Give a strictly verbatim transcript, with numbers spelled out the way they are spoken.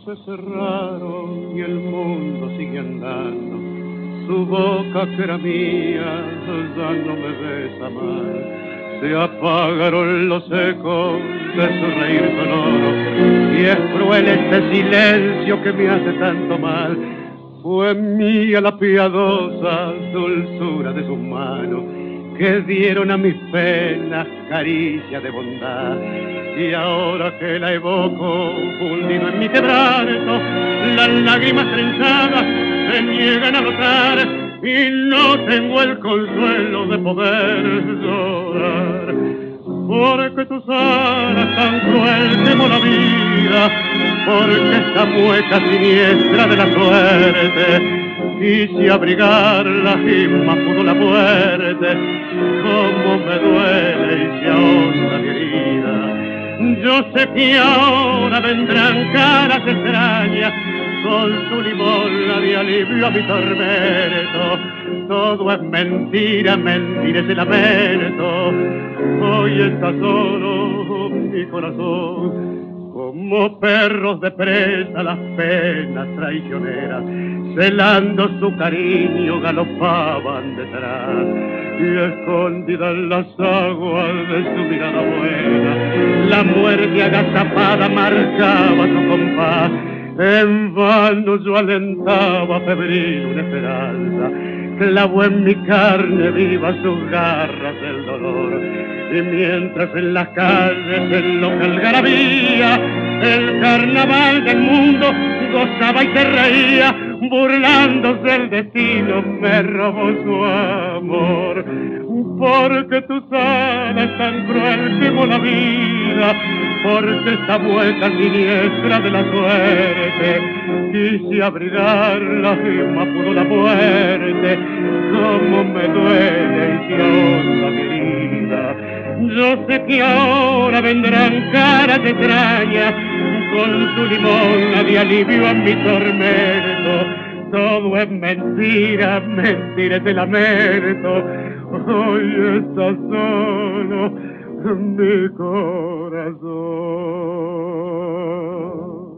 se cerraron y el mundo sigue andando. Su boca que era mía ya no me besa más. Se apagaron los ecos de su reír sonoro y es cruel este silencio que me hace tanto mal. Fue mía la piadosa dulzura de sus manos que dieron a mis penas caricia de bondad. Y ahora que la evoco, fundido en mi quebranto, las lágrimas trenzadas se niegan a notar y no tengo el consuelo de poder llorar. Porque tus alas tan cruel como la vida, porque esta mueca siniestra de la suerte, quise abrigarla y más pudo la muerte. Cómo me duele y se ahonda mi herida. Yo sé que ahora vendrán caras extrañas con su limosna de alivio a mi tormento. Todo es mentira, mentira ese lamento. Hoy está solo mi corazón, como perros de presa las penas traicioneras, celando su cariño galopaban detrás. Y escondida en las aguas de su mirada buena, la muerte agazapada marcaba su compás. En vano yo alentaba febril una esperanza, clavó en mi carne viva sus garras del dolor. Y mientras en las calles en loca algarabía, el carnaval del mundo gozaba y se reía, burlándose del destino me robó su amor. Porque tus alas tan cruel como la vida, porque esta vuelta siniestra de la suerte, quise abrigarla y más pudo la muerte. Cómo me duele y se ahonda mi herida. Yo sé que ahora vendrán caras extrañas con su limosna de alivio a mi tormento. Todo es mentira, mentira es el lamento. Hoy está solo mi corazón.